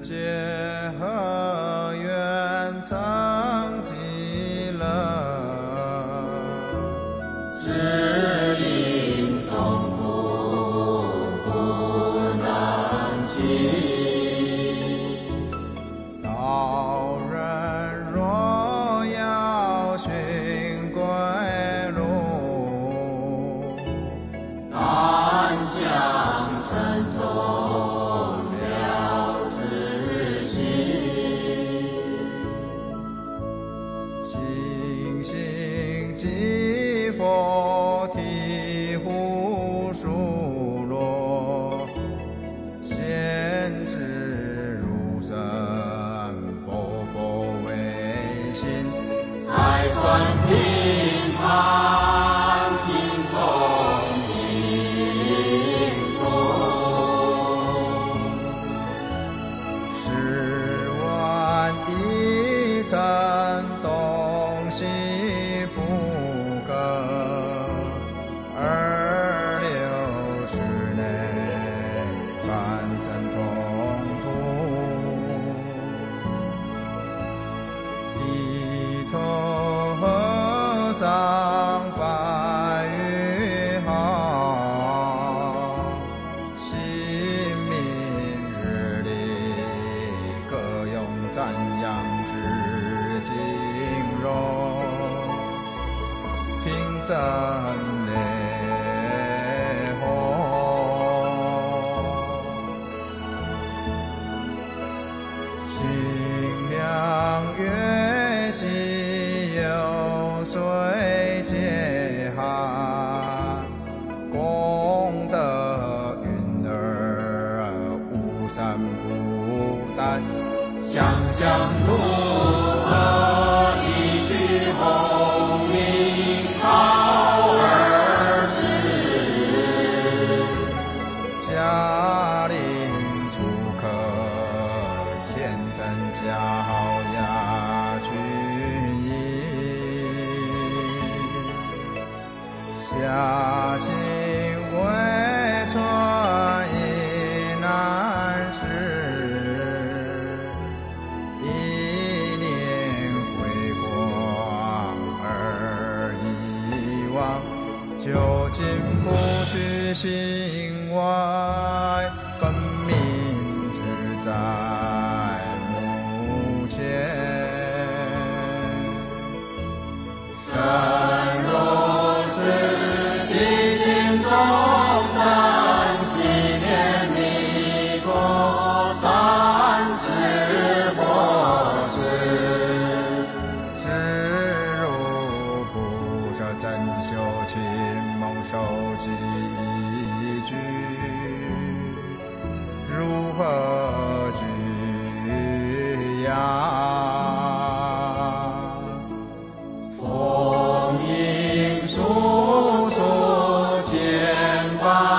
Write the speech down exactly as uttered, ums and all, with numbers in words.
界和愿藏极乐， 只因众苦不能尽。 道人若要寻归路， 但想沉重了知心， 尽心即佛醍醐疏落，先知如身佛佛为心， 才算平安尽从命中。 十万一尘东西不隔，二六十内凡身同途，一头合掌百余行，心明日里各用赞扬之经容，凭真内弘，清凉月兮有水界寒，功德云儿无三不担， 想想如何一句鸿名好儿时， 嘉陵出客虔诚教雅群医，下情为传以难事，一念回光而遗忘，究竟不去心外，分明只在目前。 生如是洗尽重担，昔年弥过三世祸事， 知如不舍珍馐亲蒙受记一句，如何惧呀？ 佛名叔叔千百